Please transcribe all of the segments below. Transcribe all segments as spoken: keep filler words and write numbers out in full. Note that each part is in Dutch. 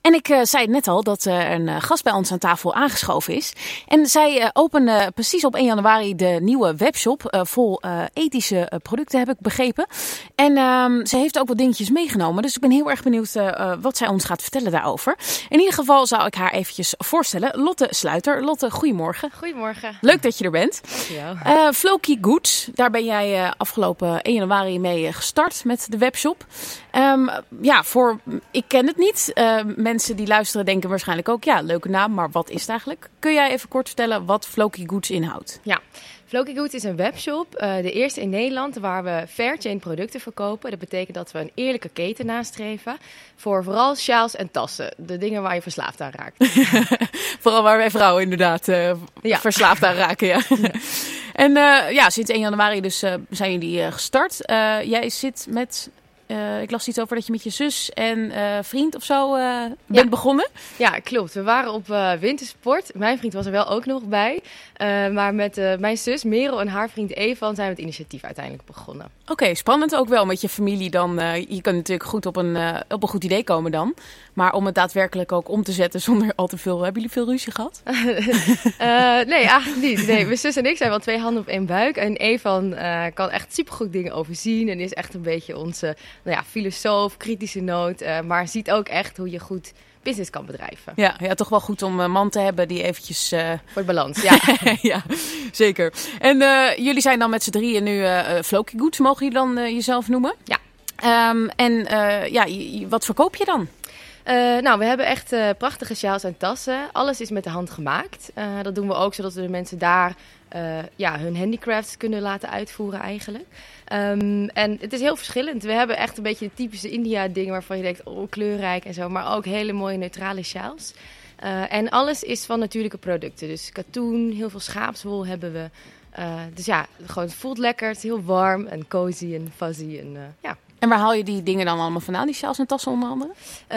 En ik uh, zei het net al dat uh, een uh, gast bij ons aan tafel aangeschoven is. En zij uh, opende precies op één januari de nieuwe webshop uh, vol uh, ethische uh, producten, heb ik begrepen. En uh, ze heeft ook wat dingetjes meegenomen. Dus ik ben heel erg benieuwd uh, wat zij ons gaat vertellen daarover. In ieder geval zou ik haar eventjes voorstellen. Lotte Sluiter. Lotte, goedemorgen. Goedemorgen. Leuk dat je er bent. Dankjewel. Uh, Floki Goods, daar ben jij uh, afgelopen één januari mee gestart met de webshop. Um, ja, voor, ik ken het niet. Uh, mensen die luisteren denken waarschijnlijk ook, ja, leuke naam, maar wat is het eigenlijk? Kun jij even kort vertellen wat Floki Goods inhoudt? Ja, Floki Goods is een webshop, uh, de eerste in Nederland waar we fairchain producten verkopen. Dat betekent dat we een eerlijke keten nastreven voor vooral sjaals en tassen. De dingen waar je verslaafd aan raakt. Vooral waar wij vrouwen inderdaad uh, ja. verslaafd aan raken, ja. ja. En uh, ja, sinds één januari dus uh, zijn jullie uh, gestart. Uh, jij zit met... Uh, ik las iets over dat je met je zus en uh, vriend of zo uh, bent ja. begonnen. Ja, klopt. We waren op uh, wintersport. Mijn vriend was er wel ook nog bij. Uh, maar met uh, mijn zus Merel en haar vriend Evan zijn we het initiatief uiteindelijk begonnen. Oké, okay, spannend ook wel met je familie dan. Uh, je kan natuurlijk goed op een, uh, op een goed idee komen dan. Maar om het daadwerkelijk ook om te zetten zonder al te veel... Hebben jullie veel ruzie gehad? uh, nee, eigenlijk niet. Nee, mijn zus en ik zijn wel twee handen op één buik. En Evan uh, kan echt supergoed dingen overzien. En is echt een beetje onze nou ja, filosoof, kritische noot. Uh, maar ziet ook echt hoe je goed business kan bedrijven. Ja, ja, toch wel goed om een man te hebben die eventjes... Uh... Voor het balans, ja. ja, zeker. En uh, jullie zijn dan met z'n drieën nu uh, Floki Goods, mogen jullie dan uh, jezelf noemen? Ja. Um, en uh, ja, wat verkoop je dan? Uh, nou, we hebben echt uh, prachtige sjaals en tassen. Alles is met de hand gemaakt. Uh, dat doen we ook zodat we de mensen daar uh, ja, hun handicrafts kunnen laten uitvoeren eigenlijk. Um, en het is heel verschillend. We hebben echt een beetje de typische India dingen waarvan je denkt, oh, kleurrijk en zo. Maar ook hele mooie neutrale sjaals. Uh, en alles is van natuurlijke producten. Dus katoen, heel veel schaapswol hebben we. Uh, dus ja, gewoon, het voelt lekker. Het is heel warm en cozy en fuzzy. En, uh, ja. En waar haal je die dingen dan allemaal vandaan, die sjaals en tassen onder andere?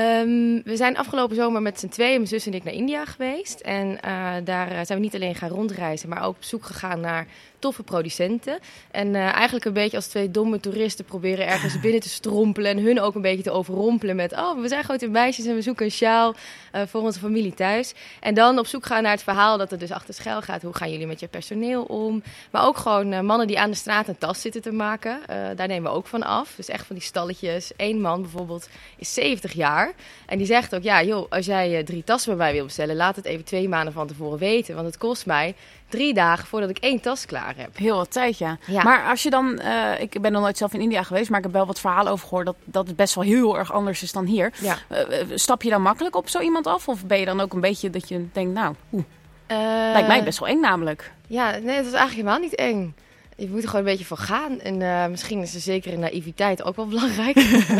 Um, we zijn afgelopen zomer met z'n tweeën, mijn zus en ik, naar India geweest. En uh, daar zijn we niet alleen gaan rondreizen, maar ook op zoek gegaan naar toffe producenten. En uh, eigenlijk een beetje als twee domme toeristen proberen ergens binnen te strompelen en hun ook een beetje te overrompelen met, oh, we zijn grote meisjes en we zoeken een sjaal uh, voor onze familie thuis. En dan op zoek gaan naar het verhaal dat er dus achter schuil gaat. Hoe gaan jullie met je personeel om? Maar ook gewoon uh, mannen die aan de straat een tas zitten te maken. Uh, daar nemen we ook van af. Dus echt van die stalletjes. Eén man bijvoorbeeld is zeventig jaar. En die zegt ook, ja joh, als jij uh, drie tassen bij mij wil bestellen, laat het even twee maanden van tevoren weten. Want het kost mij drie dagen voordat ik één tas klaar heb. Heel wat tijd, ja. ja. Maar als je dan... Uh, ik ben nog nooit zelf in India geweest, maar ik heb wel wat verhalen over gehoord dat, dat het best wel heel erg anders is dan hier. Ja. Uh, stap je dan makkelijk op zo iemand af? Of ben je dan ook een beetje dat je denkt, nou, oeh, uh, lijkt mij best wel eng namelijk. Ja, nee, dat is eigenlijk helemaal niet eng. Je moet er gewoon een beetje voor gaan. En uh, misschien is er zeker in naïviteit ook wel belangrijk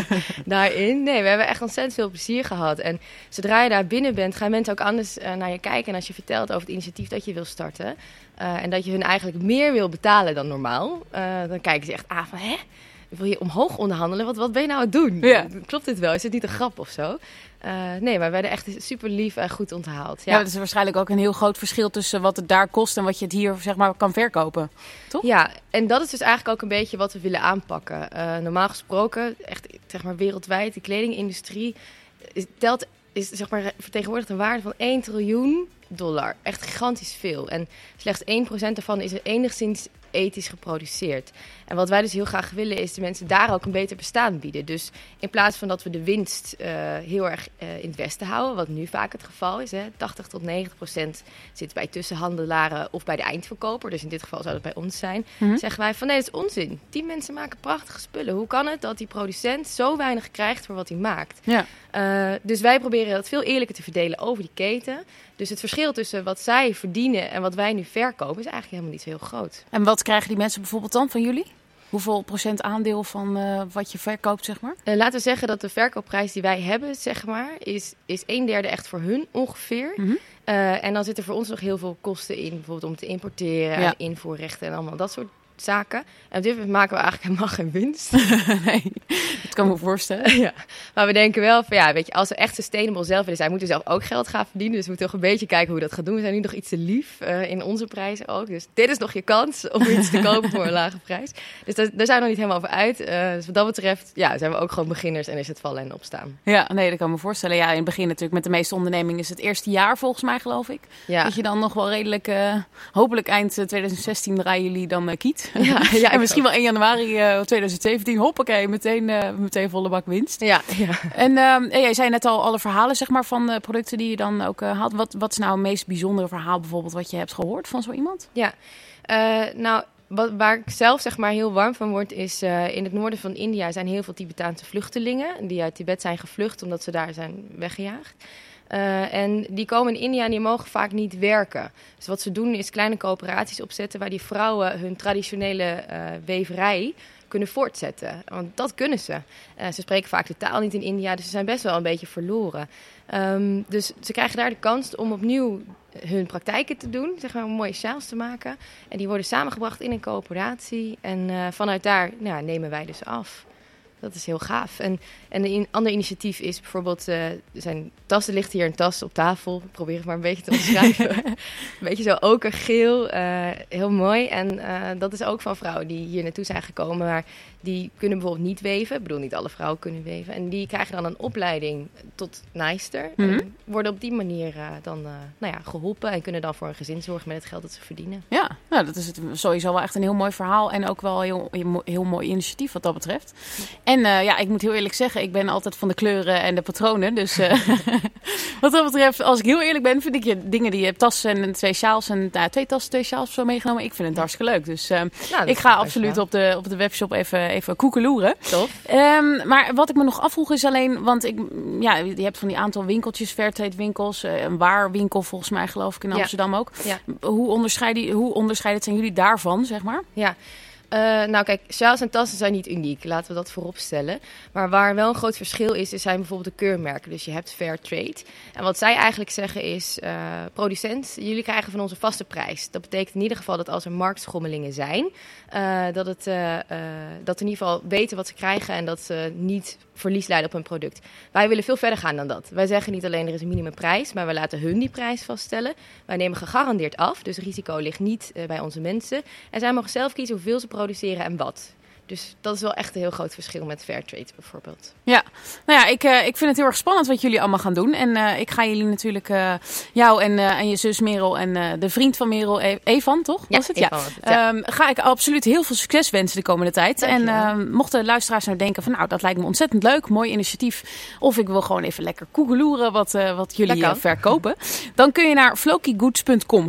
daarin. Nee, we hebben echt ontzettend veel plezier gehad. En zodra je daar binnen bent, gaan mensen ook anders uh, naar je kijken. En als je vertelt over het initiatief dat je wil starten, Uh, en dat je hun eigenlijk meer wil betalen dan normaal, Uh, dan kijken ze echt aan van, hè? Wil je omhoog onderhandelen? Wat, wat ben je nou aan het doen? Ja. Klopt dit wel? Is het niet een grap of zo? Uh, nee, maar we werden echt super lief en goed onthaald. Ja, ja, dat is waarschijnlijk ook een heel groot verschil tussen wat het daar kost en wat je het hier zeg maar kan verkopen. Toch? Ja, en dat is dus eigenlijk ook een beetje wat we willen aanpakken. Uh, normaal gesproken, echt zeg maar wereldwijd, de kledingindustrie is, telt, is zeg maar vertegenwoordigt een waarde van één triljoen dollar. Echt gigantisch veel. En slechts één procent daarvan is er enigszins ethisch geproduceerd. En wat wij dus heel graag willen is de mensen daar ook een beter bestaan bieden. Dus in plaats van dat we de winst uh, heel erg uh, in het westen houden, wat nu vaak het geval is, hè, tachtig tot negentig procent zit bij tussenhandelaren of bij de eindverkoper. Dus in dit geval zou dat bij ons zijn. Mm-hmm. Zeggen wij van nee, dat is onzin. Die mensen maken prachtige spullen. Hoe kan het dat die producent zo weinig krijgt voor wat hij maakt? Ja. Uh, dus wij proberen dat veel eerlijker te verdelen over die keten. Dus het verschil tussen wat zij verdienen en wat wij nu verkopen is eigenlijk helemaal niet zo heel groot. En wat krijgen die mensen bijvoorbeeld dan van jullie? Hoeveel procent aandeel van uh, wat je verkoopt, zeg maar? Uh, laten we zeggen dat de verkoopprijs die wij hebben, zeg maar, is, is een derde echt voor hun ongeveer. Mm-hmm. Uh, en dan zitten voor ons nog heel veel kosten in, bijvoorbeeld om te importeren, ja. en invoerrechten en allemaal dat soort zaken. En op dit moment maken we eigenlijk helemaal geen winst. Nee, dat kan me voorstellen. Ja, maar we denken wel van ja, weet je, als we echt sustainable zelf willen zijn, moeten we zelf ook geld gaan verdienen. Dus we moeten toch een beetje kijken hoe we dat gaan doen. We zijn nu nog iets te lief uh, in onze prijzen ook. Dus dit is nog je kans om iets te kopen voor een lage prijs. Dus daar, daar zijn we nog niet helemaal over uit. Uh, dus wat dat betreft ja, zijn we ook gewoon beginners en is het vallen en opstaan. Ja, nee, dat kan me voorstellen. Ja, in het begin natuurlijk met de meeste ondernemingen is het eerste jaar volgens mij, geloof ik. Ja. Dat je dan nog wel redelijk, uh, hopelijk eind twintig zestien draaien jullie dan uh, kiet. Ja, ja, en misschien wel één januari uh, twintig zeventien, hoppakee, meteen, uh, meteen volle bak winst. Ja, ja. En uh, jij zei net al alle verhalen zeg maar, van de producten die je dan ook uh, haalt. Wat, wat is nou het meest bijzondere verhaal bijvoorbeeld wat je hebt gehoord van zo iemand? Ja, uh, nou... Wat, waar ik zelf zeg maar heel warm van word is uh, in het noorden van India zijn heel veel Tibetaanse vluchtelingen die uit Tibet zijn gevlucht omdat ze daar zijn weggejaagd. Uh, en die komen in India en die mogen vaak niet werken. Dus wat ze doen is kleine coöperaties opzetten waar die vrouwen hun traditionele uh, weverij kunnen voortzetten. Want dat kunnen ze. Uh, ze spreken vaak de taal niet in India, dus ze zijn best wel een beetje verloren. Um, dus ze krijgen daar de kans om opnieuw hun praktijken te doen, zeg maar, om mooie sjaals te maken. En die worden samengebracht in een coöperatie. En uh, vanuit daar nou, nemen wij dus af. Dat is heel gaaf. En, en een ander initiatief is bijvoorbeeld, uh, er zijn tassen, ligt hier een tas op tafel. Probeer het maar een beetje te omschrijven. Een beetje zo okergeel, uh, heel mooi. En uh, dat is ook van vrouwen die hier naartoe zijn gekomen, maar die kunnen bijvoorbeeld niet weven. Ik bedoel, niet alle vrouwen kunnen weven. En die krijgen dan een opleiding tot naaister. Mm-hmm. En worden op die manier uh, dan uh, nou ja, geholpen en kunnen dan voor een gezin zorgen met het geld dat ze verdienen. Ja, nou, dat is het sowieso wel echt een heel mooi verhaal en ook wel een heel, heel mooi initiatief wat dat betreft. En uh, ja, ik moet heel eerlijk zeggen, ik ben altijd van de kleuren en de patronen. Dus uh, wat dat betreft, als ik heel eerlijk ben, vind ik je dingen die je hebt, tassen en twee sjaals en uh, twee tassen, twee sjaals zo meegenomen. Ik vind het hartstikke leuk. Dus uh, nou, ik ga absoluut op de, op de webshop even, even koekeloeren. Tof. Um, maar wat ik me nog afvroeg is alleen, want ik, ja, je hebt van die aantal winkeltjes, Fairtrade winkels, uh, een waarwinkel volgens mij geloof ik in Amsterdam ja. ook. Ja. Hoe onderscheiden, hoe onderscheidend zijn jullie daarvan, zeg maar? Ja. Uh, nou kijk, sjaals en tassen zijn niet uniek, laten we dat voorop stellen. Maar waar wel een groot verschil is, is zijn bijvoorbeeld de keurmerken. Dus je hebt Fairtrade. En wat zij eigenlijk zeggen is, uh, producent, jullie krijgen van ons een vaste prijs. Dat betekent in ieder geval dat als er marktschommelingen zijn, uh, dat, het, uh, uh, dat in ieder geval weten wat ze krijgen en dat ze niet verlies leiden op hun product. Wij willen veel verder gaan dan dat. Wij zeggen niet alleen er is een minimumprijs, maar we laten hun die prijs vaststellen. Wij nemen gegarandeerd af, dus het risico ligt niet uh, bij onze mensen. En zij mogen zelf kiezen hoeveel ze produceren en wat. Dus dat is wel echt een heel groot verschil met Fairtrade bijvoorbeeld. Ja, nou ja, ik, uh, ik vind het heel erg spannend wat jullie allemaal gaan doen. En uh, ik ga jullie natuurlijk, uh, jou en, uh, en je zus Merel en uh, de vriend van Merel, e- Evan, toch? Ja, was het? Evan ja. was het, ja. Um, ga ik absoluut heel veel succes wensen de komende tijd. Dank en uh, mochten luisteraars nou denken van nou, dat lijkt me ontzettend leuk, mooi initiatief. Of ik wil gewoon even lekker koegeloeren wat, uh, wat jullie uh, verkopen. Dan kun je naar flokigoods punt com